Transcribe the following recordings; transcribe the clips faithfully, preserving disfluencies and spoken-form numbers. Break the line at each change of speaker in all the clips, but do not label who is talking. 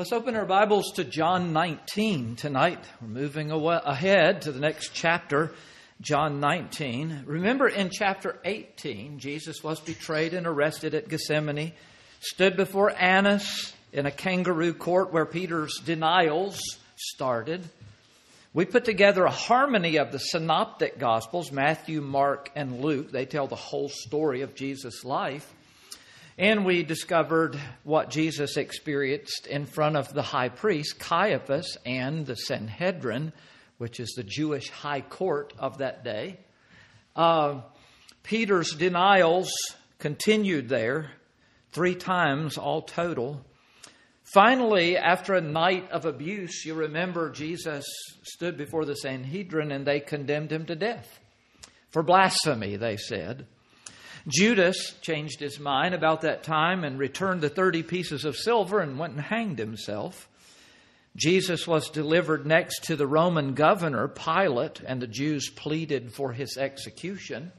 Let's open our Bibles to John nineteen tonight. We're moving away, ahead to the next chapter, John nineteen. Remember in chapter eighteen, Jesus was betrayed and arrested at Gethsemane, stood before Annas in a kangaroo court where Peter's denials started. We put together a harmony of the synoptic Gospels, Matthew, Mark, and Luke. They tell the whole story of Jesus' life. And we discovered what Jesus experienced in front of the high priest, Caiaphas, and the Sanhedrin, which is the Jewish high court of that day. Uh, Peter's denials continued there, three times all total. Finally, after a night of abuse, you remember Jesus stood before the Sanhedrin and they condemned him to death. For blasphemy, they said. Judas changed his mind about that time and returned the thirty pieces of silver and went and hanged himself. Jesus was delivered next to the Roman governor, Pilate, and the Jews pleaded for his execution.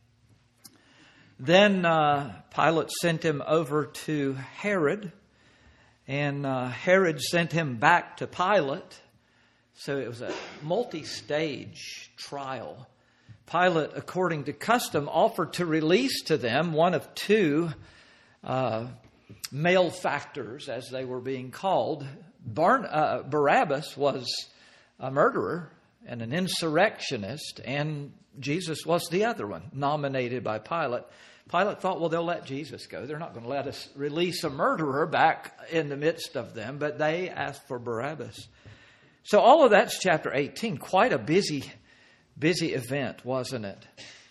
Then uh, Pilate sent him over to Herod, and uh, Herod sent him back to Pilate. So it was a multi-stage trial. Pilate, according to custom, offered to release to them one of two uh, malefactors, as they were being called. Bar- uh, Barabbas was a murderer and an insurrectionist, and Jesus was the other one, nominated by Pilate. Pilate thought, well, they'll let Jesus go. They're not going to let us release a murderer back in the midst of them, but they asked for Barabbas. So all of that's chapter eighteen, quite a busy Busy event, wasn't it?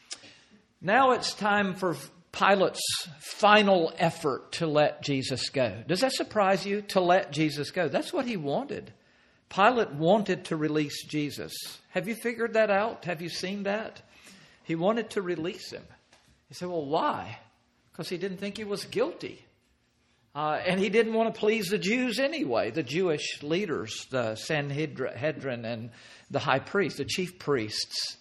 Now it's time for Pilate's final effort to let Jesus go. Does that surprise you, to let Jesus go? That's what he wanted. Pilate wanted to release Jesus. Have you figured that out? Have you seen that? He wanted to release him. You say, well, why? Because he didn't think he was guilty. Uh, and he didn't want to please the Jews anyway, the Jewish leaders, the Sanhedrin and the high priest, the chief priests.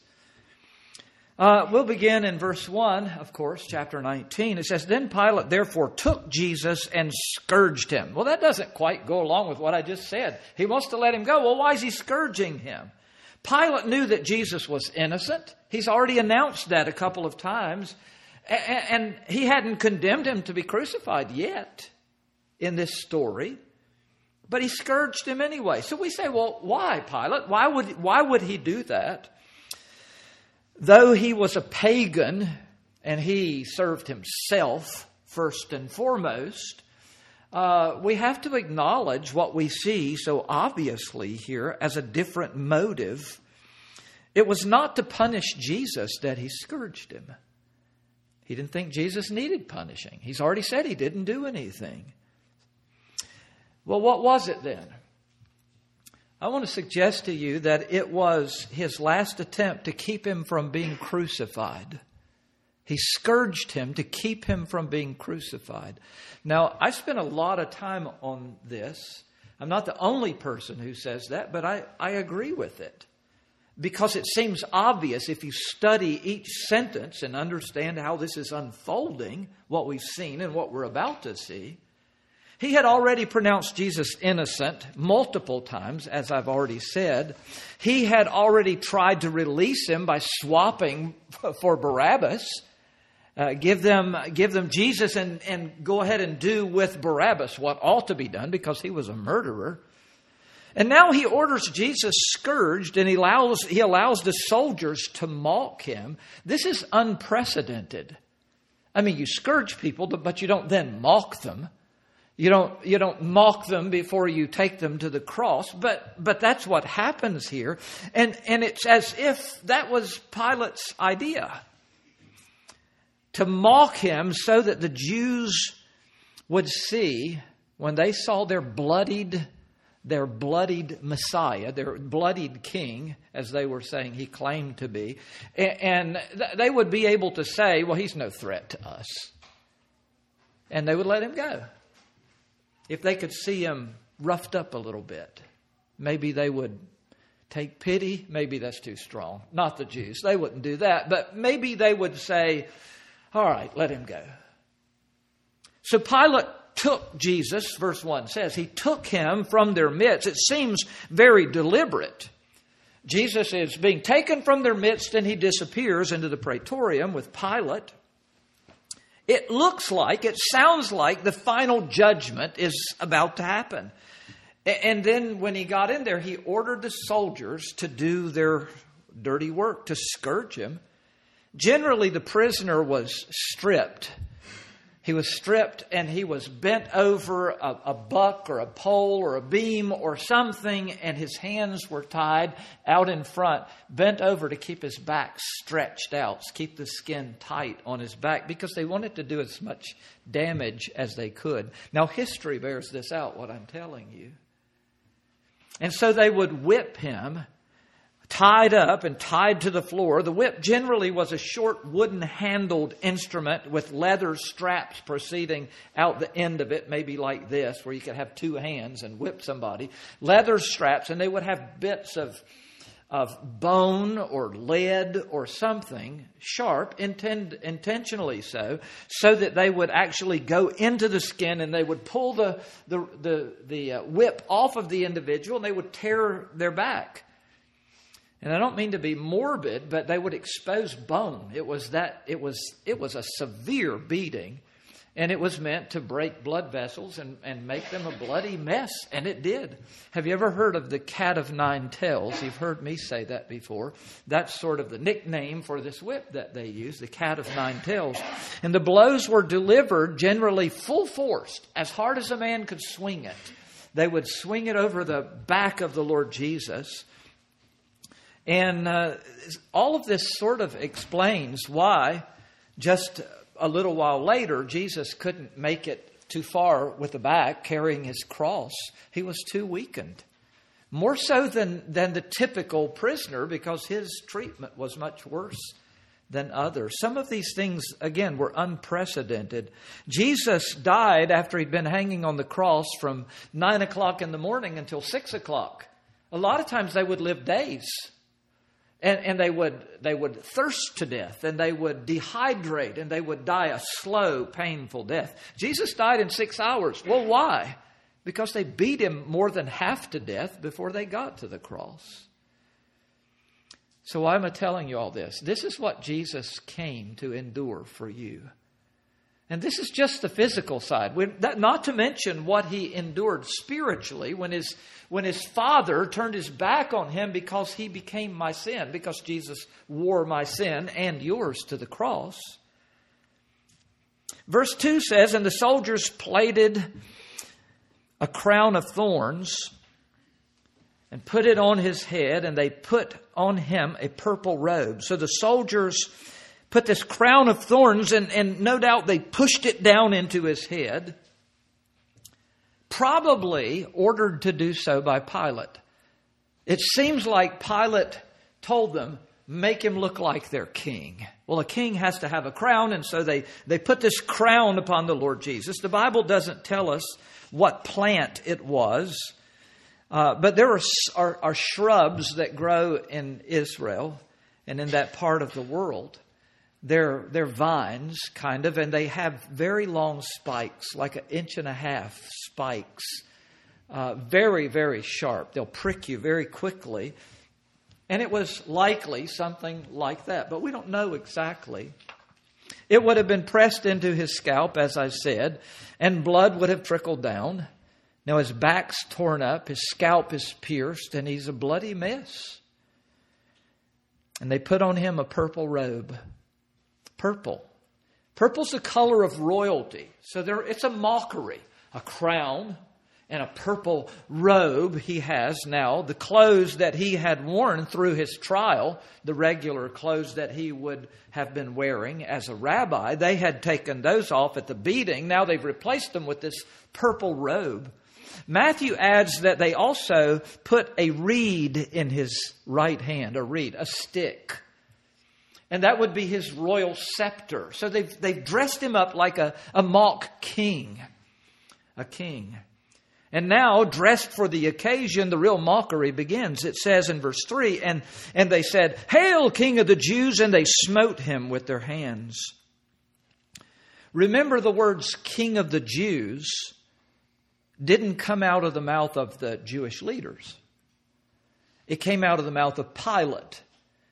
Uh, we'll begin in verse one, of course, chapter nineteen. It says, then Pilate therefore took Jesus and scourged him. Well, that doesn't quite go along with what I just said. He wants to let him go. Well, why is he scourging him? Pilate knew that Jesus was innocent. He's already announced that a couple of times. And he hadn't condemned him to be crucified yet in this story, but he scourged him anyway. So we say, well, why, Pilate? Why would, why would he do that? Though he was a pagan and he served himself first and foremost, uh, we have to acknowledge what we see so obviously here as a different motive. It was not to punish Jesus that he scourged him. He didn't think Jesus needed punishing. He's already said he didn't do anything. Well, what was it then? I want to suggest to you that it was his last attempt to keep him from being crucified. He scourged him to keep him from being crucified. Now, I spent a lot of time on this. I'm not the only person who says that, but I, I agree with it. Because it seems obvious if you study each sentence and understand how this is unfolding, what we've seen and what we're about to see. He had already pronounced Jesus innocent multiple times, as I've already said. He had already tried to release him by swapping for Barabbas. Uh, give them give them Jesus and, and go ahead and do with Barabbas what ought to be done because he was a murderer. And now he orders Jesus scourged and he allows, he allows the soldiers to mock him. This is unprecedented. I mean, you scourge people, but you don't then mock them. You don't, you don't mock them before you take them to the cross, but, but that's what happens here. And, and it's as if that was Pilate's idea. To mock him so that the Jews would see when they saw their bloodied, their bloodied Messiah, their bloodied king, as they were saying he claimed to be, and they would be able to say, well, he's no threat to us. And they would let him go. If they could see him roughed up a little bit, maybe they would take pity. Maybe that's too strong. Not the Jews. They wouldn't do that. But maybe they would say, all right, let him go. So Pilate took Jesus, verse one says, he took him from their midst. It seems very deliberate. Jesus is being taken from their midst and he disappears into the praetorium with Pilate. It looks like, it sounds like the final judgment is about to happen. And then when he got in there, he ordered the soldiers to do their dirty work, to scourge him. Generally, the prisoner was stripped. He was stripped and he was bent over a, a buck or a pole or a beam or something, and his hands were tied out in front, bent over to keep his back stretched out, to keep the skin tight on his back, because they wanted to do as much damage as they could. Now, history bears this out, what I'm telling you. And so they would whip him, tied up and tied to the floor. The whip generally was a short wooden-handled instrument with leather straps proceeding out the end of it, maybe like this, where you could have two hands and whip somebody. Leather straps, and they would have bits of, of bone or lead or something sharp, intend, intentionally so, so that they would actually go into the skin and they would pull the, the, the, the uh, whip off of the individual and they would tear their back. And I don't mean to be morbid, but they would expose bone. It was that it was it was a severe beating, and it was meant to break blood vessels and, and make them a bloody mess, and it did. Have you ever heard of the cat of nine tails? You've heard me say that before. That's sort of the nickname for this whip that they use, the cat of nine tails. And the blows were delivered generally full force, as hard as a man could swing it. They would swing it over the back of the Lord Jesus. And uh, all of this sort of explains why just a little while later, Jesus couldn't make it too far with the back carrying his cross. He was too weakened. More so than, than the typical prisoner, because his treatment was much worse than others. Some of these things, again, were unprecedented. Jesus died after he'd been hanging on the cross from nine o'clock in the morning until six o'clock. A lot of times they would live days. And, and they would they would thirst to death, and they would dehydrate, and they would die a slow, painful death. Jesus died in six hours. Well, why? Because they beat him more than half to death before they got to the cross. So why am I telling you all this? This is what Jesus came to endure for you. And this is just the physical side. We're, that, not to mention what he endured spiritually when his, when his Father turned his back on him because he became my sin, because Jesus wore my sin and yours to the cross. Verse two says, and the soldiers plaited a crown of thorns and put it on his head, and they put on him a purple robe. So the soldiers put this crown of thorns, and, and no doubt they pushed it down into his head, probably ordered to do so by Pilate. It seems like Pilate told them, make him look like their king. Well, a king has to have a crown, and so they, they put this crown upon the Lord Jesus. The Bible doesn't tell us what plant it was, uh, but there are, are, are shrubs that grow in Israel and in that part of the world. They're, they're vines, kind of, and they have very long spikes, like an inch and a half spikes. Uh, very, very sharp. They'll prick you very quickly. And it was likely something like that, but we don't know exactly. It would have been pressed into his scalp, as I said, and blood would have trickled down. Now his back's torn up, his scalp is pierced, and he's a bloody mess. And they put on him a purple robe. Purple. Purple's the color of royalty. So there, it's a mockery. A crown and a purple robe he has now. The clothes that he had worn through his trial, the regular clothes that he would have been wearing as a rabbi, they had taken those off at the beating. Now they've replaced them with this purple robe. Matthew adds that they also put a reed in his right hand, a reed, a stick. And that would be his royal scepter. So they've, they've dressed him up like a, a mock king. A king. And now, dressed for the occasion, the real mockery begins. It says in verse three, and, and they said, "Hail, King of the Jews!" And they smote him with their hands. Remember, the words King of the Jews didn't come out of the mouth of the Jewish leaders. It came out of the mouth of Pilate.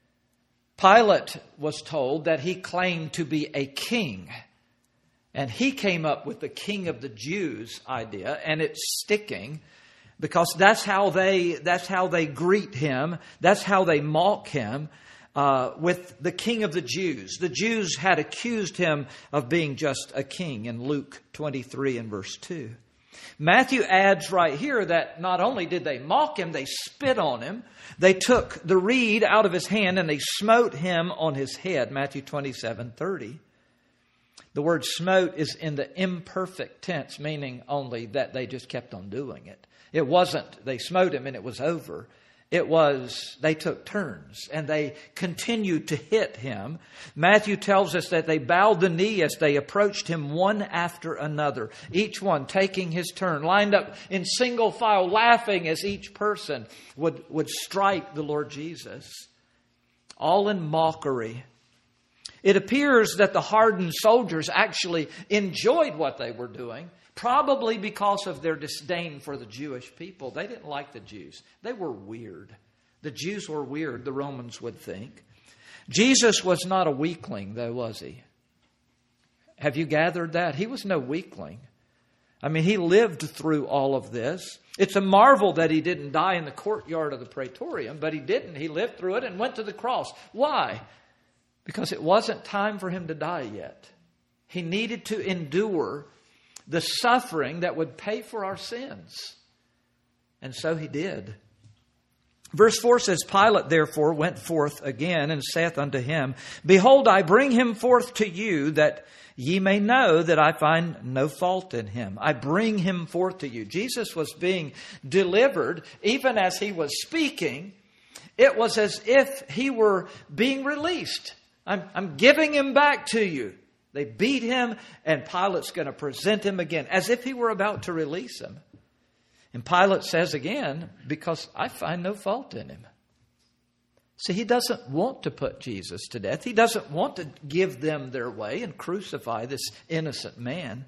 Pilate was told that he claimed to be a king. And he came up with the King of the Jews idea, and it's sticking because that's how they that's how they greet him. That's how they mock him uh, with the King of the Jews. The Jews had accused him of being just a king in Luke twenty-three and verse two. Matthew adds right here that not only did they mock him, they spit on him. They took the reed out of his hand and they smote him on his head. Matthew twenty-seven thirty. The word smote is in the imperfect tense, meaning only that they just kept on doing it. It wasn't they smote him and it was over. It was they took turns and they continued to hit him. Matthew tells us that they bowed the knee as they approached him one after another, each one taking his turn, lined up in single file, laughing as each person would, would strike the Lord Jesus, all in mockery. It appears that the hardened soldiers actually enjoyed what they were doing, probably because of their disdain for the Jewish people. They didn't like the Jews. They were weird. The Jews were weird, the Romans would think. Jesus was not a weakling, though, was he? Have you gathered that? He was no weakling. I mean, he lived through all of this. It's a marvel that he didn't die in the courtyard of the Praetorium, but he didn't. He lived through it and went to the cross. Why? Because it wasn't time for him to die yet. He needed to endure the suffering that would pay for our sins. And so he did. Verse four says, Pilate therefore went forth again and saith unto him, Behold, I bring him forth to you, that ye may know that I find no fault in him. I bring him forth to you. Jesus was being delivered even as he was speaking. It was as if he were being released. I'm, I'm giving him back to you. They beat him, and Pilate's going to present him again, as if he were about to release him. And Pilate says again, because I find no fault in him. See, he doesn't want to put Jesus to death. He doesn't want to give them their way and crucify this innocent man.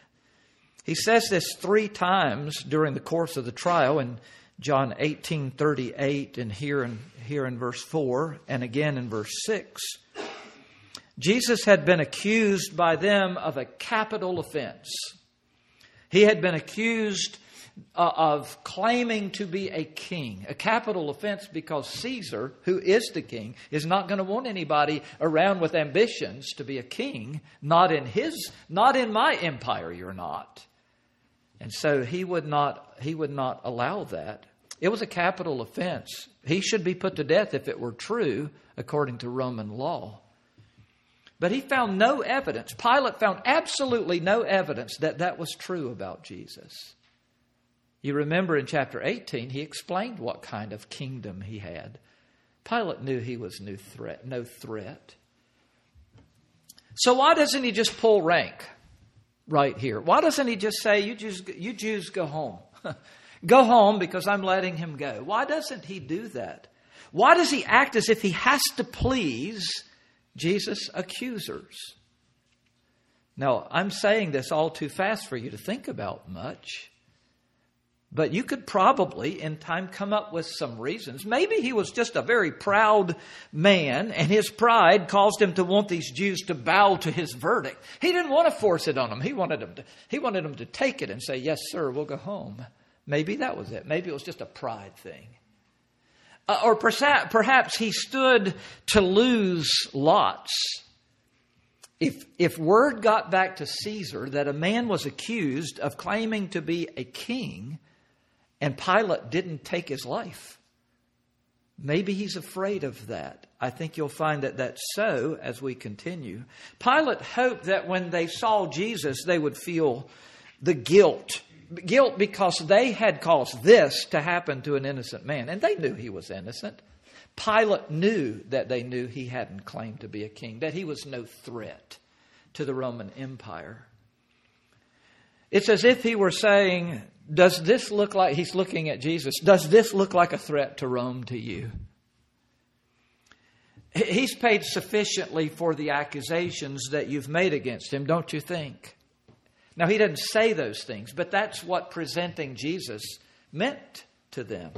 He says this three times during the course of the trial in John eighteen thirty-eight and here in, here in verse four and again in verse six. Jesus had been accused by them of a capital offense. He had been accused uh, of claiming to be a king. A capital offense because Caesar, who is the king, is not going to want anybody around with ambitions to be a king. Not in his, not in my empire, you're not. And so he would not, he would not allow that. It was a capital offense. He should be put to death if it were true, according to Roman law. But he found no evidence. Pilate found absolutely no evidence that that was true about Jesus. You remember in chapter eighteen, he explained what kind of kingdom he had. Pilate knew he was no threat, no threat. So why doesn't he just pull rank right here? Why doesn't he just say, you Jews, you Jews go home? Go home because I'm letting him go. Why doesn't he do that? Why does he act as if he has to please Jesus' accusers? Now, I'm saying this all too fast for you to think about much. But you could probably, in time, come up with some reasons. Maybe he was just a very proud man, and his pride caused him to want these Jews to bow to his verdict. He didn't want to force it on them. He wanted them to, he wanted them to take it and say, yes, sir, we'll go home. Maybe that was it. Maybe it was just a pride thing. Uh, or perhaps, perhaps he stood to lose lots. If, if word got back to Caesar that a man was accused of claiming to be a king and Pilate didn't take his life, maybe he's afraid of that. I think you'll find that that's so as we continue. Pilate hoped that when they saw Jesus, they would feel the guilt. Guilt because they had caused this to happen to an innocent man. And they knew he was innocent. Pilate knew that they knew he hadn't claimed to be a king, that he was no threat to the Roman Empire. It's as if he were saying, does this look like, he's looking at Jesus, does this look like a threat to Rome to you? He's paid sufficiently for the accusations that you've made against him, don't you think? Now, he doesn't say those things, but that's what presenting Jesus meant to them.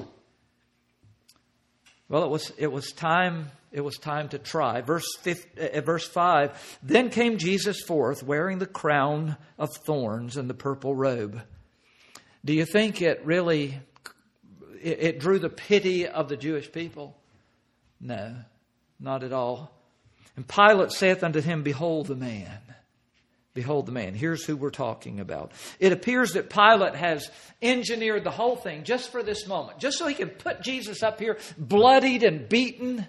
Well, it was it was time it was time to try. Verse five, uh, verse five. Then came Jesus forth, wearing the crown of thorns and the purple robe. Do you think it really it, it drew the pity of the Jewish people? No, not at all. And Pilate saith unto him, Behold the man. Behold the man. Here's who we're talking about. It appears that Pilate has engineered the whole thing just for this moment, just so he can put Jesus up here bloodied and beaten,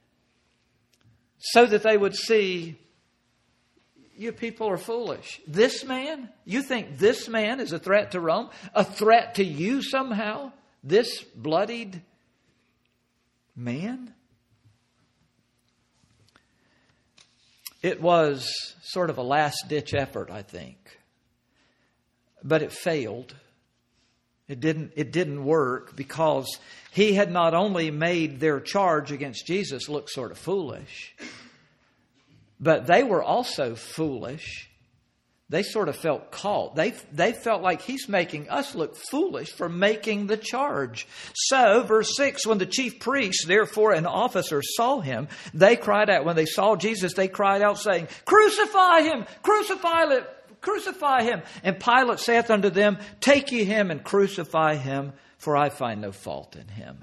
so that they would see, you people are foolish. This man, you think this man is a threat to Rome? A threat to you somehow? This bloodied man? It was sort of a last-ditch effort, I think. But it failed. It didn't, it didn't work because he had not only made their charge against Jesus look sort of foolish, but they were also foolish. They sort of felt caught. They, they felt like he's making us look foolish for making the charge. So, verse six, when the chief priests, therefore, and officers saw him, they cried out. When they saw Jesus, they cried out, saying, Crucify him! Crucify him! Crucify him! And Pilate saith unto them, Take ye him and crucify him, for I find no fault in him.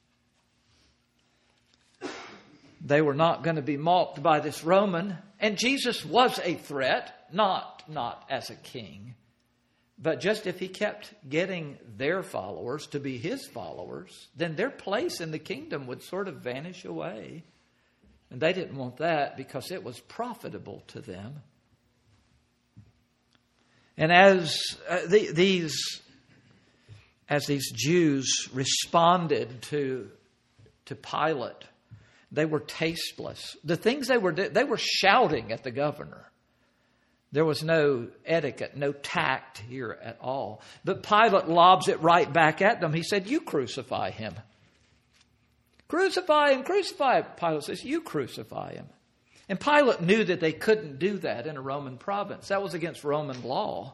They were not going to be mocked by this Roman. And Jesus was a threat. Not, not as a king, but just if he kept getting their followers to be his followers, then their place in the kingdom would sort of vanish away. And they didn't want that because it was profitable to them. And as uh, the, these, as these Jews responded to, to Pilate, they were tasteless. The things they were they were shouting at the governor. There was no etiquette, no tact here at all. But Pilate lobs it right back at them. He said, You crucify him. Crucify him, crucify him. Pilate says, You crucify him. And Pilate knew that they couldn't do that in a Roman province. That was against Roman law.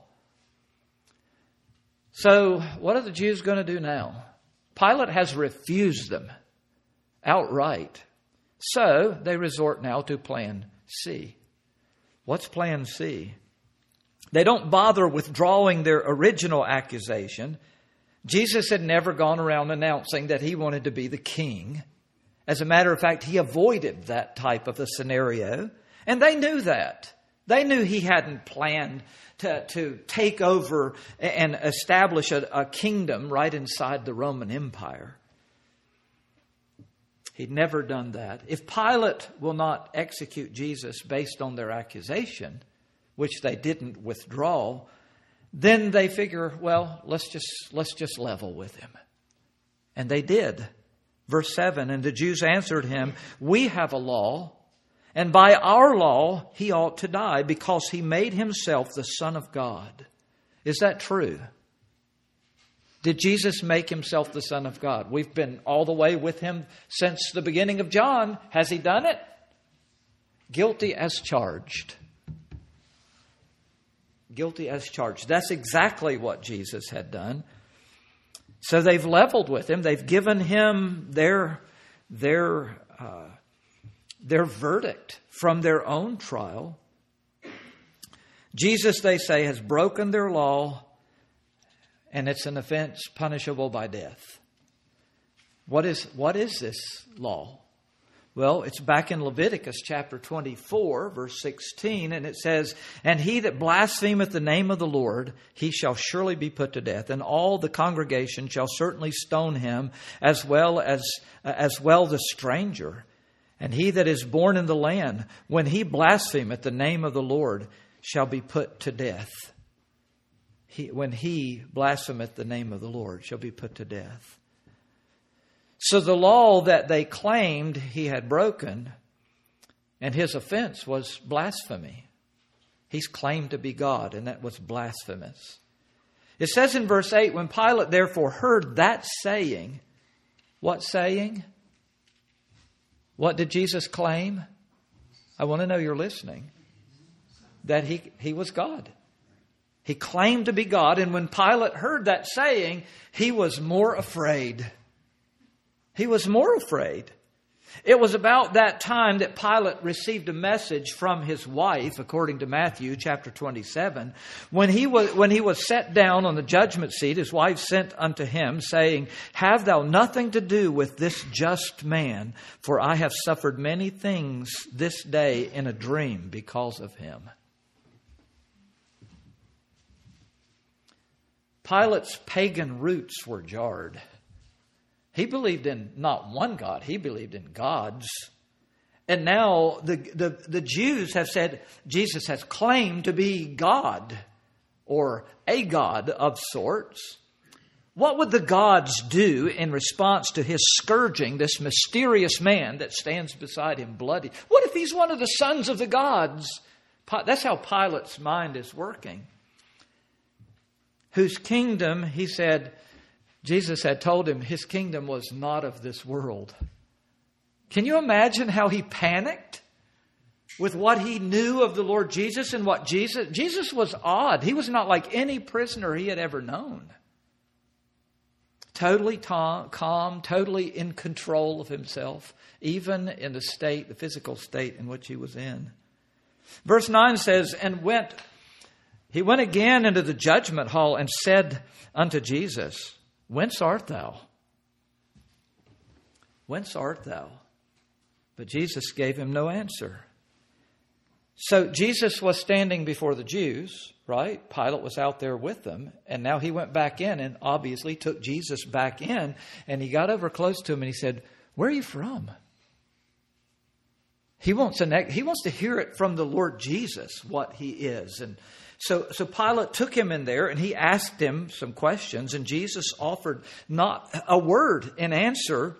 So what are the Jews going to do now? Pilate has refused them outright. So they resort now to plan C. What's plan C? They don't bother withdrawing their original accusation. Jesus had never gone around announcing that he wanted to be the king. As a matter of fact, he avoided that type of a scenario. And they knew that. They knew he hadn't planned to, to take over and establish a, a kingdom right inside the Roman Empire. He'd never done that. If Pilate will not execute Jesus based on their accusation, which they didn't withdraw, then they figure, well, let's just let's just level with him. And they did. Verse seven, and the Jews answered him, We have a law, and by our law he ought to die, because he made himself the Son of God. Is that true? Did Jesus make himself the Son of God? We've been all the way with him since the beginning of John. Has he done it? Guilty as charged. Guilty as charged. That's exactly what Jesus had done. So they've leveled with him. They've given him their, their, uh, their verdict from their own trial. Jesus, they say, has broken their law, and it's an offense punishable by death. What is, what is this law? Well, it's back in Leviticus chapter twenty-four, verse sixteen, and it says, And he that blasphemeth the name of the Lord, he shall surely be put to death, and all the congregation shall certainly stone him, as well as, uh, as well the stranger. And he that is born in the land, when he blasphemeth the name of the Lord, shall be put to death. He, when he blasphemeth the name of the Lord, shall be put to death. So the law that they claimed he had broken, and his offense was blasphemy. He's claimed to be God, and that was blasphemous. It says in verse eight, when Pilate therefore heard that saying, what saying? What did Jesus claim? I want to know you're listening. That he, he was God. He claimed to be God. And when Pilate heard that saying, he was more afraid. He was more afraid. It was about that time that Pilate received a message from his wife, according to Matthew chapter twenty-seven. When he was, when he was set down on the judgment seat, his wife sent unto him, saying, Have thou nothing to do with this just man, for I have suffered many things this day in a dream because of him. Pilate's pagan roots were jarred. He believed in not one God, he believed in gods. And now the, the, the Jews have said Jesus has claimed to be God or a God of sorts. What would the gods do in response to his scourging this mysterious man that stands beside him bloody? What if he's one of the sons of the gods? That's how Pilate's mind is working. Whose kingdom, he said, Jesus had told him his kingdom was not of this world. Can you imagine how he panicked with what he knew of the Lord Jesus and what Jesus... Jesus was odd. He was not like any prisoner he had ever known. Totally calm, calm, totally in control of himself, even in the state, the physical state in which he was in. Verse nine says, And went... He went again into the judgment hall and said unto Jesus, Whence art thou? Whence art thou? But Jesus gave him no answer. So Jesus was standing before the Jews, right? Pilate was out there with them. And now he went back in and obviously took Jesus back in. And he got over close to him and he said, Where are you from? He wants to, he wants to hear it from the Lord Jesus, what he is. And So, so Pilate took him in there and he asked him some questions, and Jesus offered not a word in answer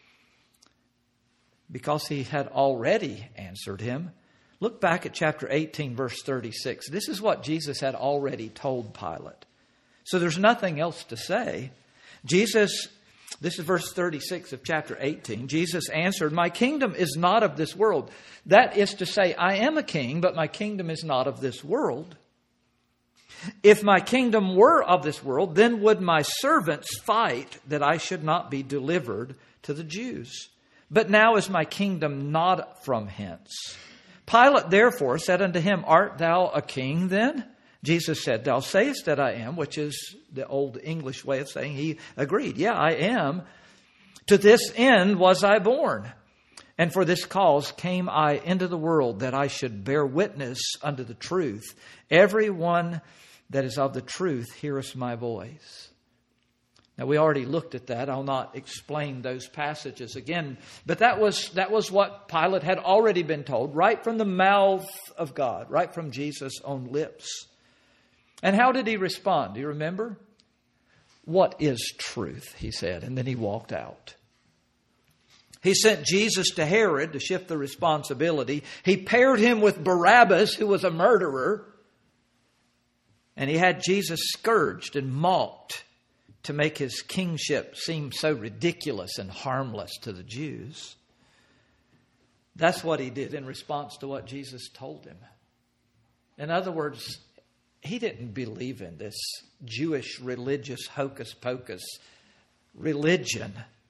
because he had already answered him. Look back at chapter eighteen, verse thirty-six. This is what Jesus had already told Pilate. So there's nothing else to say. Jesus, this is verse thirty-six of chapter eighteen. Jesus answered, My kingdom is not of this world. That is to say, I am a king, but my kingdom is not of this world. If my kingdom were of this world, then would my servants fight that I should not be delivered to the Jews. But now is my kingdom not from hence. Pilate therefore said unto him, Art thou a king then? Jesus said, Thou sayest that I am, which is the old English way of saying he agreed. Yeah, I am. To this end was I born. And for this cause came I into the world, that I should bear witness unto the truth. Everyone that is of the truth heareth my voice. Now, we already looked at that. I'll not explain those passages again. But that was that was what Pilate had already been told, right from the mouth of God, right from Jesus' own lips. And how did he respond? Do you remember? What is truth? He said, and then he walked out. He sent Jesus to Herod to shift the responsibility. He paired him with Barabbas, who was a murderer. And he had Jesus scourged and mocked to make his kingship seem so ridiculous and harmless to the Jews. That's what he did in response to what Jesus told him. In other words, he didn't believe in this Jewish religious hocus pocus religion.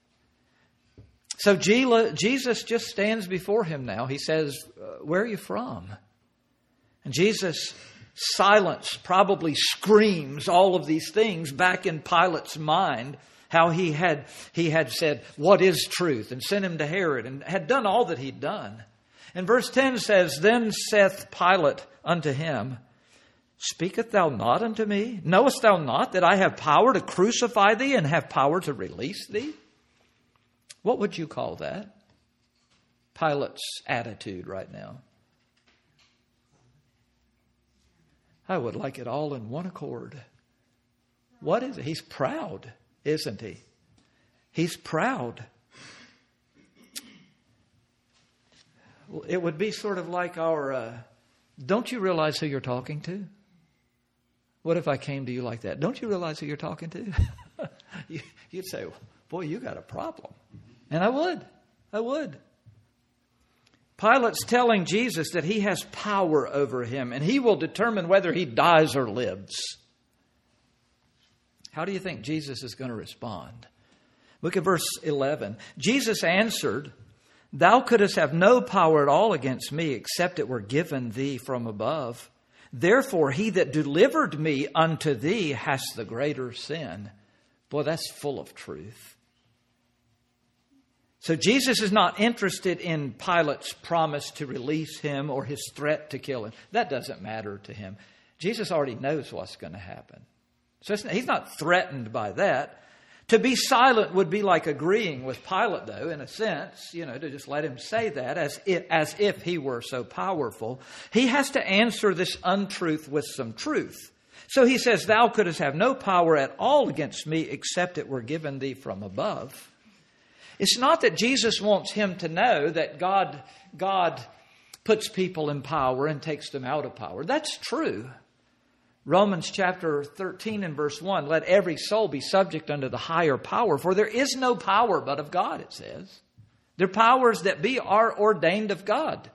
So Jesus just stands before him now. He says, Where are you from? And Jesus' silence probably screams all of these things back in Pilate's mind. How he had he had said, What is truth? And sent him to Herod and had done all that he'd done. And verse ten says, Then saith Pilate unto him, Speakest thou not unto me? Knowest thou not that I have power to crucify thee and have power to release thee? What would you call that? Pilate's attitude right now. I would like it all in one accord. What is it? He's proud, isn't he? He's proud. It would be sort of like our, uh, don't you realize who you're talking to? What if I came to you like that? Don't you realize who you're talking to? You'd say, boy, you got a problem. And I would. I would. Pilate's telling Jesus that he has power over him and he will determine whether he dies or lives. How do you think Jesus is going to respond? Look at verse eleven. Jesus answered, "Thou couldst have no power at all against me, except it were given thee from above. Therefore he that delivered me unto thee has the greater sin." Boy, that's full of truth. So Jesus is not interested in Pilate's promise to release him or his threat to kill him. That doesn't matter to him. Jesus already knows what's going to happen. So he's not threatened by that. To be silent would be like agreeing with Pilate, though, in a sense, you know, to just let him say that as if, as if he were so powerful. He has to answer this untruth with some truth. So he says, "Thou couldst have no power at all against me, except it were given thee from above." It's not that Jesus wants him to know that God, God puts people in power and takes them out of power. That's true. Romans chapter thirteen and verse one, "Let every soul be subject unto the higher power, for there is no power but of God," it says. The powers that be are ordained of God.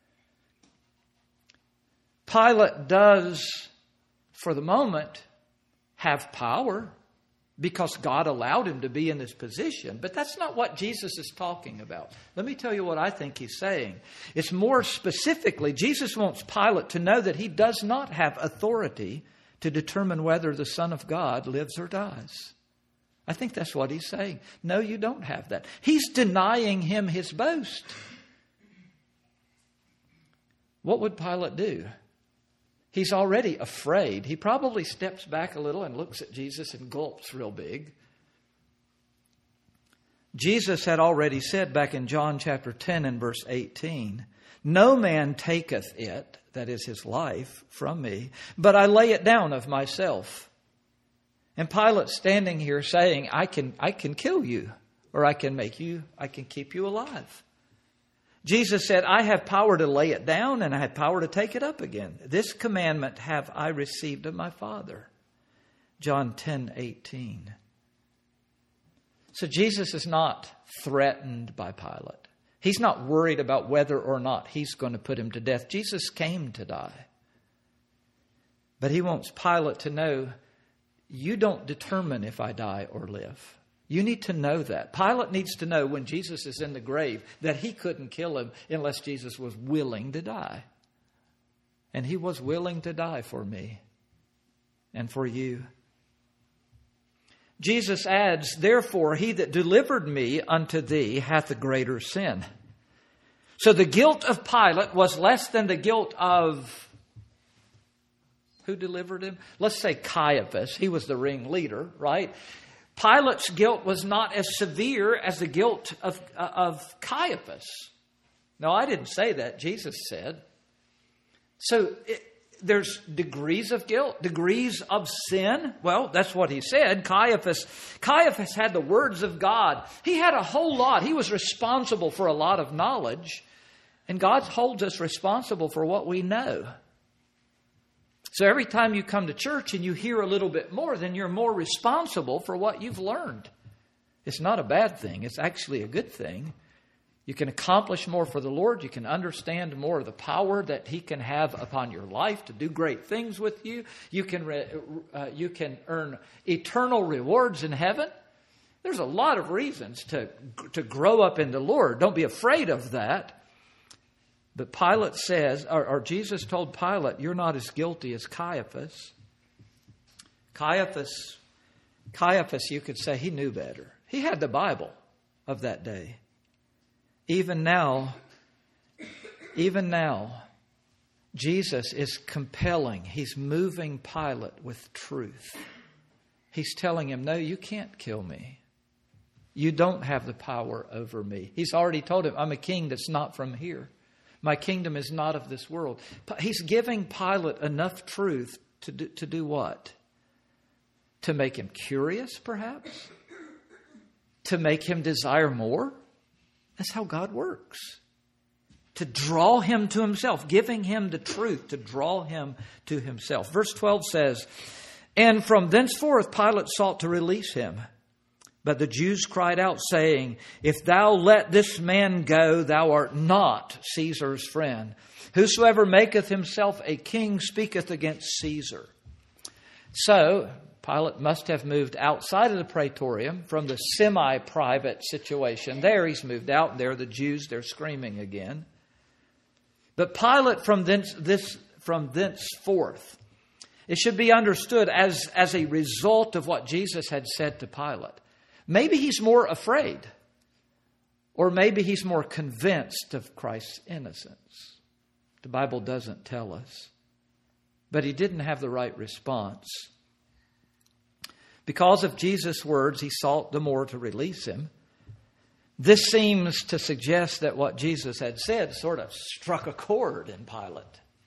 Pilate does, for the moment, have power because God allowed him to be in this position. But that's not what Jesus is talking about. Let me tell you what I think he's saying. It's more specifically, Jesus wants Pilate to know that he does not have authority to determine whether the Son of God lives or dies. I think that's what he's saying. No, you don't have that. He's denying him his boast. What would Pilate do? He's already afraid. He probably steps back a little and looks at Jesus and gulps real big. Jesus had already said back in John chapter ten and verse eighteen, "No man taketh it," that is his life, "from me, but I lay it down of myself." And Pilate's standing here saying, I can, I can kill you, or I can make you, I can keep you alive. Jesus said, "I have power to lay it down and I have power to take it up again. This commandment have I received of my Father." John ten eighteen. So Jesus is not threatened by Pilate. He's not worried about whether or not he's going to put him to death. Jesus came to die. But he wants Pilate to know, you don't determine if I die or live. You need to know that. Pilate needs to know when Jesus is in the grave that he couldn't kill him unless Jesus was willing to die. And he was willing to die for me and for you. Jesus adds, "Therefore he that delivered me unto thee hath a greater sin." So the guilt of Pilate was less than the guilt of who delivered him? Let's say Caiaphas. He was the ringleader, right? Pilate's guilt was not as severe as the guilt of, uh, of Caiaphas. No, I didn't say that. Jesus said. So it, there's degrees of guilt, degrees of sin. Well, that's what he said. Caiaphas, Caiaphas had the words of God. He had a whole lot. He was responsible for a lot of knowledge. And God holds us responsible for what we know. So every time you come to church and you hear a little bit more, then you're more responsible for what you've learned. It's not a bad thing. It's actually a good thing. You can accomplish more for the Lord. You can understand more of the power that He can have upon your life to do great things with you. You can, re, uh, you can earn eternal rewards in heaven. There's a lot of reasons to, to grow up in the Lord. Don't be afraid of that. But Pilate says, or, or Jesus told Pilate, you're not as guilty as Caiaphas. Caiaphas, Caiaphas, you could say he knew better. He had the Bible of that day. Even now, even now, Jesus is compelling. He's moving Pilate with truth. He's telling him, no, you can't kill me. You don't have the power over me. He's already told him, I'm a king that's not from here. My kingdom is not of this world. He's giving Pilate enough truth to do, to do what? To make him curious, perhaps? To make him desire more? That's how God works. To draw him to himself, giving him the truth to draw him to himself. Verse twelve says, and from thenceforth Pilate sought to release him. But the Jews cried out, saying, If thou let this man go, thou art not Caesar's friend. Whosoever maketh himself a king speaketh against Caesar. So Pilate must have moved outside of the praetorium from the semi-private situation. There he's moved out, and there the Jews, they're screaming again. But Pilate from thence, this, from thenceforth, it should be understood as, as a result of what Jesus had said to Pilate. Maybe he's more afraid, or maybe he's more convinced of Christ's innocence. The Bible doesn't tell us. But he didn't have the right response. Because of Jesus' words, he sought the more to release him. This seems to suggest that what Jesus had said sort of struck a chord in Pilate.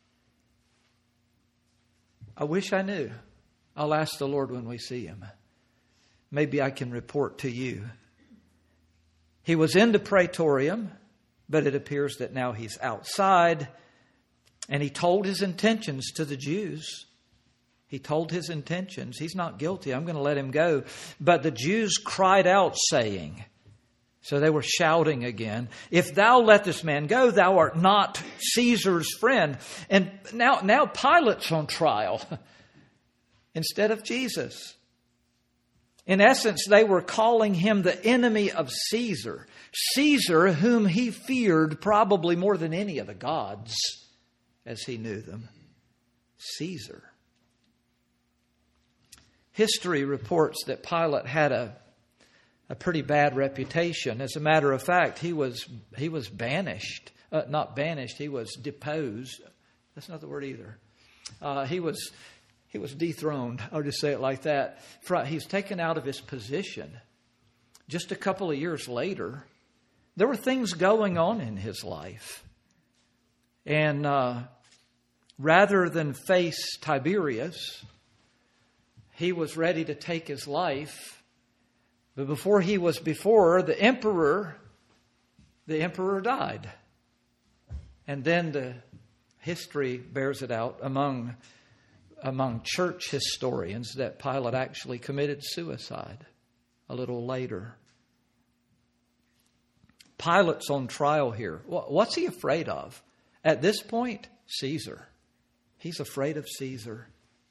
I wish I knew. I'll ask the Lord when we see him. Maybe I can report to you. He was in the praetorium, but it appears that now he's outside. And he told his intentions to the Jews. He told his intentions. He's not guilty. I'm going to let him go. But the Jews cried out, saying, so they were shouting again, If thou let this man go, thou art not Caesar's friend. And now, now Pilate's on trial instead of Jesus. In essence, they were calling him the enemy of Caesar. Caesar, whom he feared probably more than any of the gods as he knew them. Caesar. History reports that Pilate had a, a pretty bad reputation. As a matter of fact, he was he was banished. Uh, not banished, he was deposed. That's not the word either. Uh, he was... He was dethroned. I'll just say it like that. He's taken out of his position. Just a couple of years later, there were things going on in his life. And uh, rather than face Tiberius, he was ready to take his life. But before he was before, the emperor, the emperor died. And then the history bears it out among among church historians that Pilate actually committed suicide a little later. Pilate's on trial here. What's he afraid of? At this point, Caesar. He's afraid of Caesar.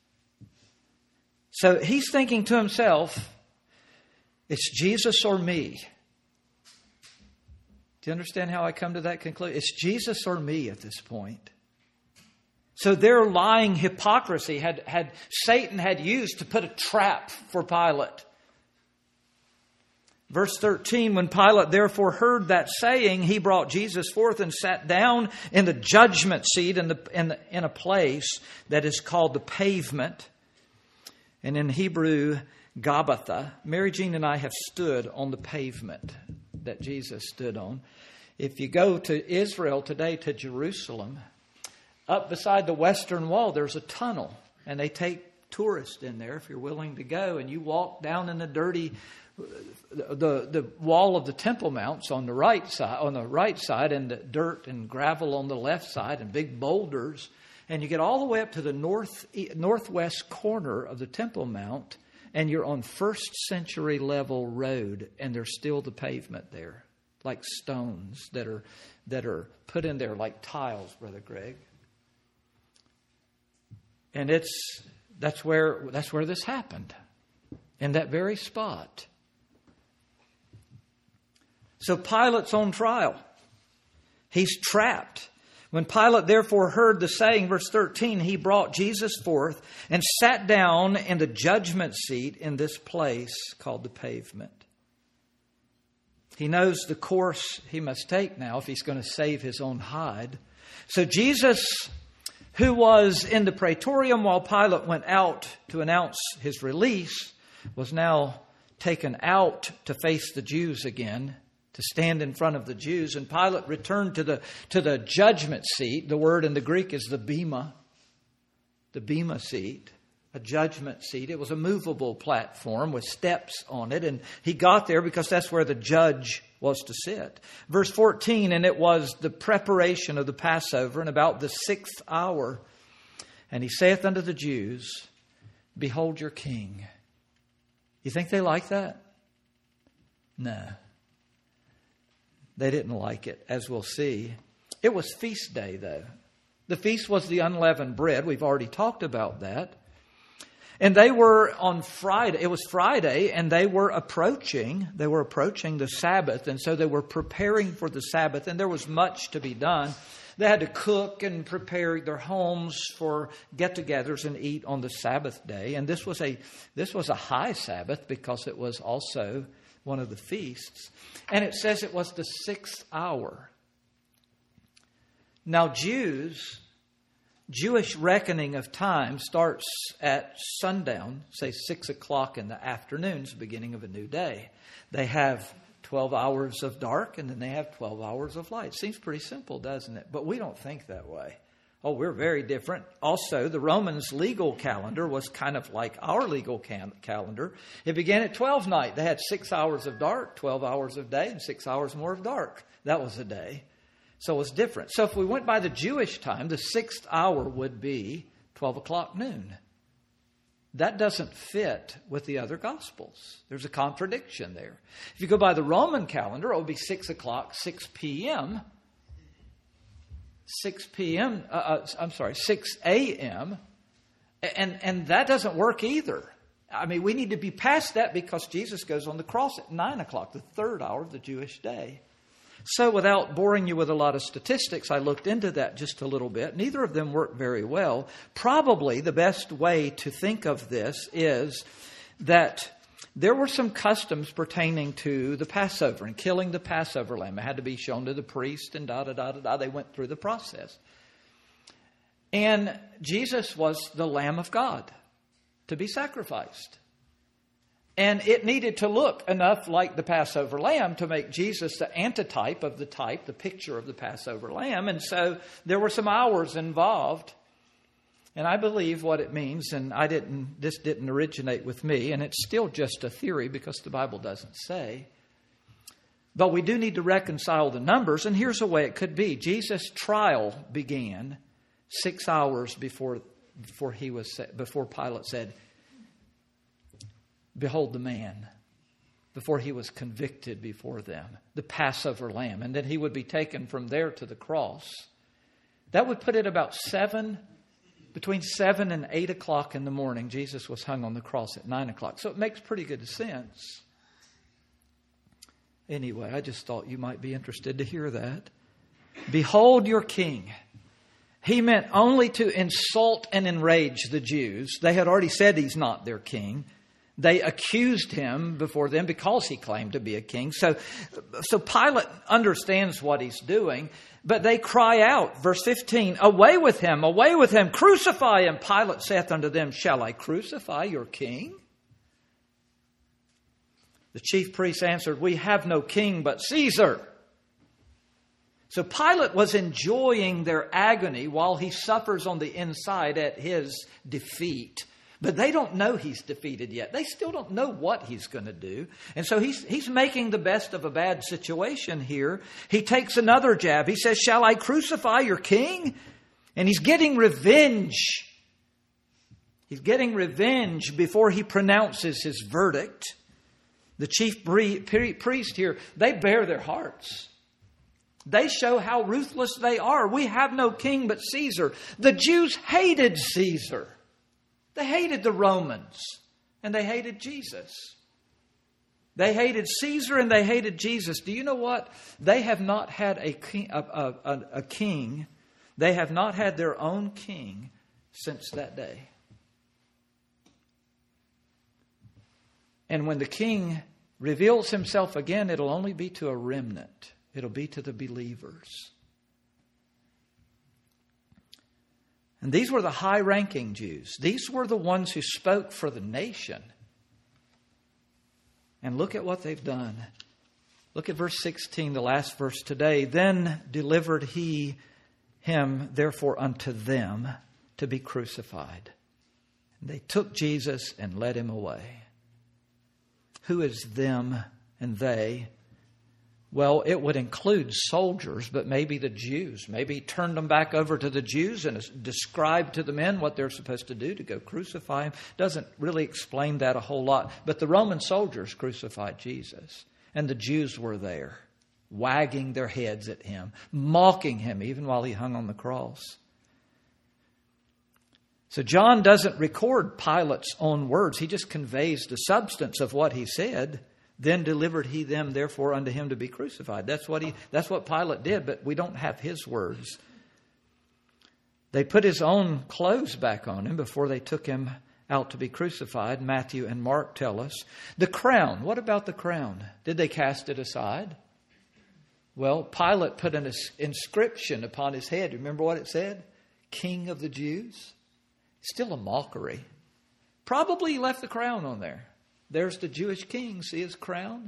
So he's thinking to himself, it's Jesus or me. Do you understand how I come to that conclusion? It's Jesus or me at this point. So their lying hypocrisy had, had Satan had used to put a trap for Pilate. Verse thirteen, when Pilate therefore heard that saying, he brought Jesus forth and sat down in the judgment seat in, the, in, the, in a place that is called the Pavement. And in Hebrew, Gabbatha. Mary Jean and I have stood on the pavement that Jesus stood on. If you go to Israel today, to Jerusalem, up beside the Western Wall, there's a tunnel, and they take tourists in there if you're willing to go. And you walk down in the dirty, the the wall of the Temple Mounts on the right side, on the right side, and the dirt and gravel on the left side, and big boulders. And you get all the way up to the north northwest corner of the Temple Mount, and you're on first century level road, and there's still the pavement there, like stones that are that are put in there like tiles, Brother Greg. And it's that's where that's where this happened, in that very spot. So Pilate's on trial. He's trapped. When Pilate therefore heard the saying, verse thirteen, he brought Jesus forth and sat down in the judgment seat in this place called the Pavement. He knows the course he must take now if he's going to save his own hide. So Jesus, who was in the praetorium while Pilate went out to announce his release, was now taken out to face the Jews again, to stand in front of the Jews. And Pilate returned to the to the judgment seat. The word in the Greek is the bema, the bema seat, a judgment seat. It was a movable platform with steps on it. And he got there because that's where the judge was to sit. Verse fourteen, and it was the preparation of the Passover, and about the sixth hour. And he saith unto the Jews, Behold your king. You think they like that? No. They didn't like it, as we'll see. It was feast day, though. The feast was the unleavened bread. We've already talked about that. And they were on Friday. It was Friday, and they were approaching. They were approaching the Sabbath, and so they were preparing for the Sabbath. And there was much to be done. They had to cook and prepare their homes for get-togethers and eat on the Sabbath day. And this was a this was a high Sabbath because it was also one of the feasts. And it says it was the sixth hour. Now, Jews, Jewish reckoning of time starts at sundown, say six o'clock in the afternoon, it's the beginning of a new day. They have twelve hours of dark, and then they have twelve hours of light. Seems pretty simple, doesn't it? But we don't think that way. Oh, we're very different. Also, the Romans' legal calendar was kind of like our legal can- calendar. It began at twelve night. They had six hours of dark, twelve hours of day, and six hours more of dark. That was a day. So it was different. So if we went by the Jewish time, the sixth hour would be twelve o'clock noon. That doesn't fit with the other Gospels. There's a contradiction there. If you go by the Roman calendar, it would be six o'clock, six p.m. six p.m., uh, uh, I'm sorry, six a.m. And, and that doesn't work either. I mean, we need to be past that because Jesus goes on the cross at nine o'clock, the third hour of the Jewish day. So without boring you with a lot of statistics, I looked into that just a little bit. Neither of them work very well. Probably the best way to think of this is that there were some customs pertaining to the Passover and killing the Passover lamb. It had to be shown to the priest and da da da da da. They went through the process. And Jesus was the Lamb of God to be sacrificed. And it needed to look enough like the Passover lamb to make Jesus the antitype of the type, the picture of the Passover lamb. And so there were some hours involved. And I believe what it means, and I didn't. This didn't originate with me, and it's still just a theory because the Bible doesn't say. But we do need to reconcile the numbers, and here's a way it could be. Jesus' trial began six hours before before he was before Pilate said, "Behold the man," before he was convicted before them, the Passover lamb. And then he would be taken from there to the cross. That would put it about seven, between seven and eight o'clock in the morning. Jesus was hung on the cross at nine o'clock. So it makes pretty good sense. Anyway, I just thought you might be interested to hear that. Behold your king. He meant only to insult and enrage the Jews. They had already said he's not their king. They accused him before them because he claimed to be a king. So, so Pilate understands what he's doing, but they cry out, verse fifteen, "Away with him, away with him, crucify him." Pilate saith unto them, "Shall I crucify your king?" The chief priests answered, "We have no king but Caesar." So Pilate was enjoying their agony while he suffers on the inside at his defeat. But they don't know he's defeated yet. They still don't know what he's going to do. And so he's he's making the best of a bad situation here. He takes another jab. He says, "Shall I crucify your king?" And he's getting revenge. He's getting revenge before he pronounces his verdict. The chief priest here, they bare their hearts. They show how ruthless they are. We have no king but Caesar. The Jews hated Caesar. They hated the Romans, and they hated Jesus. They hated Caesar, and they hated Jesus. Do you know what? They have not had a king, a, a, a king. They have not had their own king since that day. And when the king reveals himself again, it'll only be to a remnant. It'll be to the believers. And these were the high-ranking Jews. These were the ones who spoke for the nation. And look at what they've done. Look at verse sixteen, the last verse today. "Then delivered he him, therefore, unto them to be crucified. And they took Jesus and led him away." Who is them and they? Well, it would include soldiers, but maybe the Jews. Maybe he turned them back over to the Jews and described to the men what they're supposed to do to go crucify him. Doesn't really explain that a whole lot. But the Roman soldiers crucified Jesus. And the Jews were there, wagging their heads at him, mocking him even while he hung on the cross. So John doesn't record Pilate's own words. He just conveys the substance of what he said. Then delivered he them therefore unto him to be crucified. That's what he that's what Pilate did, but we don't have his words. They put his own clothes back on him before they took him out to be crucified. Matthew and Mark tell us. The crown. What about the crown? Did they cast it aside? Well, Pilate put an inscription upon his head. Remember what it said? King of the Jews. Still a mockery. Probably he left the crown on there. There's the Jewish king. See his crown?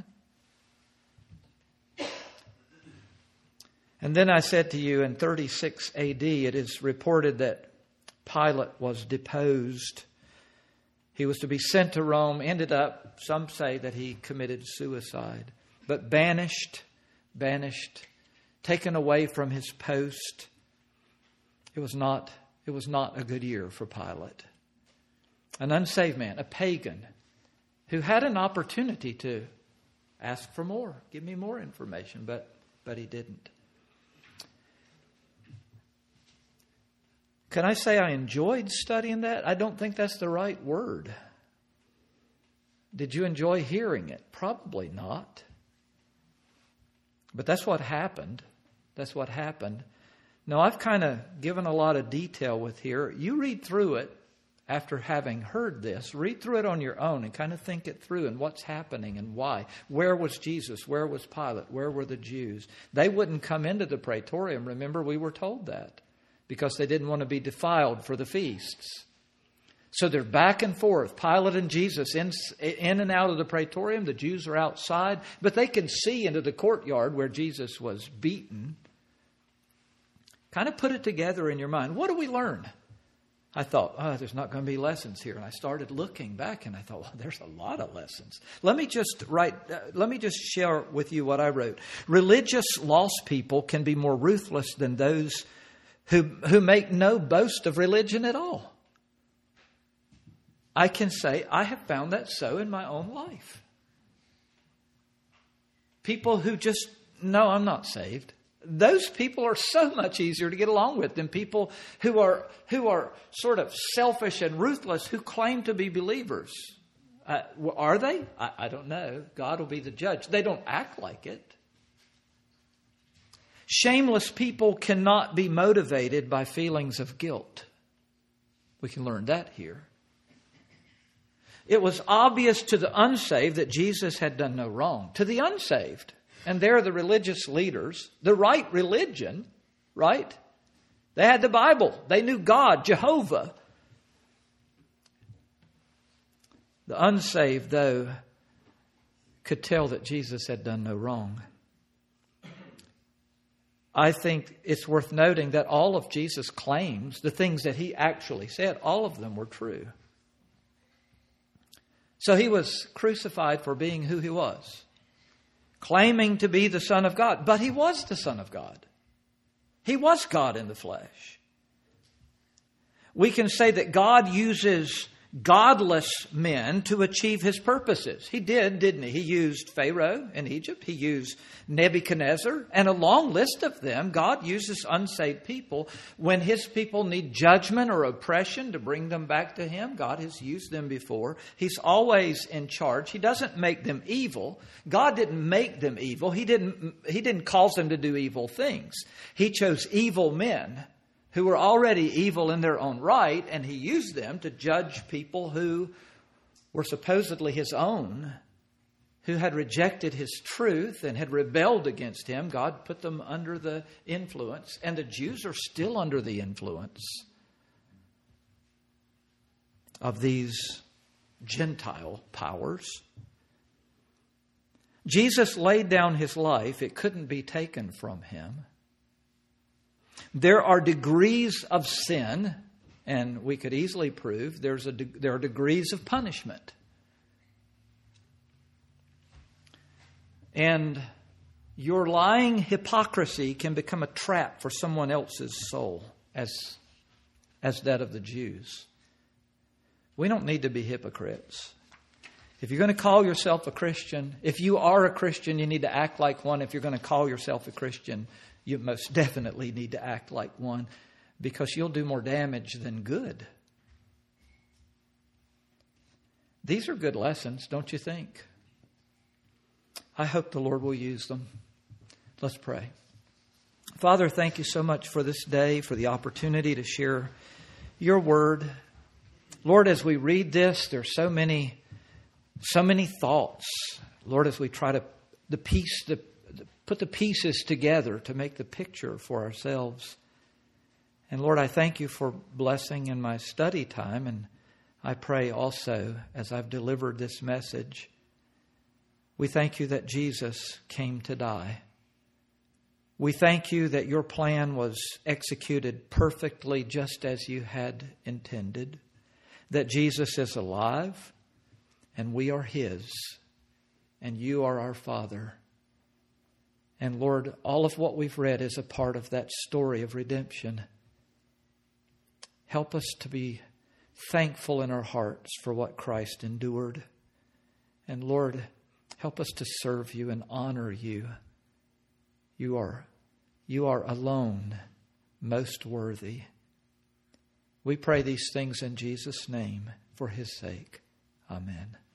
And then I said to you, in thirty-six A D, it is reported that Pilate was deposed. He was to be sent to Rome. Ended up, some say that he committed suicide. But banished, banished, taken away from his post. It was not, it was not a good year for Pilate. An unsaved man, a pagan, who had an opportunity to ask for more. Give me more information, but, but he didn't. Can I say I enjoyed studying that? I don't think that's the right word. Did you enjoy hearing it? Probably not. But that's what happened. That's what happened. Now, I've kind of given a lot of detail with here. You read through it after having heard this. Read through it on your own and kind of think it through and what's happening and why. Where was Jesus? Where was Pilate? Where were the Jews? They wouldn't come into the praetorium. Remember, we were told that. Because they didn't want to be defiled for the feasts. So they're back and forth. Pilate and Jesus in, in and out of the praetorium. The Jews are outside. But they can see into the courtyard where Jesus was beaten. Kind of put it together in your mind. What do we learn? I thought, oh, there's not going to be lessons here. And I started looking back and I thought, well, there's a lot of lessons. Let me just write, uh, let me just share with you what I wrote. Religious lost people can be more ruthless than those Who, who make no boast of religion at all. I can say I have found that so in my own life. People who just, no, I'm not saved. Those people are so much easier to get along with than people who are who are sort of selfish and ruthless who claim to be believers. Uh, are they? I, I don't know. God will be the judge. They don't act like it. Shameless people cannot be motivated by feelings of guilt. We can learn that here. It was obvious to the unsaved that Jesus had done no wrong. To the unsaved, and they're the religious leaders, the right religion, right? They had the Bible. They knew God, Jehovah. The unsaved, though, could tell that Jesus had done no wrong. I think it's worth noting that all of Jesus' claims, the things that he actually said, all of them were true. So he was crucified for being who he was, claiming to be the Son of God. But he was the Son of God. He was God in the flesh. We can say that God uses godless men to achieve his purposes. He did, didn't he? He used Pharaoh in Egypt. He used Nebuchadnezzar. And a long list of them. God uses unsaved people when his people need judgment or oppression to bring them back to him. God has used them before. He's always in charge. He doesn't make them evil. God didn't make them evil. He didn't, he didn't cause them to do evil things. He chose evil men who were already evil in their own right, and he used them to judge people who were supposedly his own, who had rejected his truth and had rebelled against him. God put them under the influence, and the Jews are still under the influence of these Gentile powers. Jesus laid down his life. It couldn't be taken from him. There are degrees of sin, and we could easily prove there's a de- there are degrees of punishment. And your lying hypocrisy can become a trap for someone else's soul, as, as that of the Jews. We don't need to be hypocrites. If you're going to call yourself a Christian, if you are a Christian, you need to act like one. If you're going to call yourself a Christian, you most definitely need to act like one, because you'll do more damage than good. These are good lessons, don't you think? I hope the Lord will use them. Let's pray. Father, thank you so much for this day, for the opportunity to share your word. Lord, as we read this, there's so many, so many thoughts. Lord, as we try to the piece, the, put the pieces together to make the picture for ourselves. And Lord, I thank you for blessing in my study time. And I pray also, as I've delivered this message, we thank you that Jesus came to die. We thank you that your plan was executed perfectly just as you had intended. That Jesus is alive and we are his and you are our Father. And Lord, all of what we've read is a part of that story of redemption. Help us to be thankful in our hearts for what Christ endured. And Lord, help us to serve you and honor you. You are, you are alone most worthy. We pray these things in Jesus' name for his sake. Amen.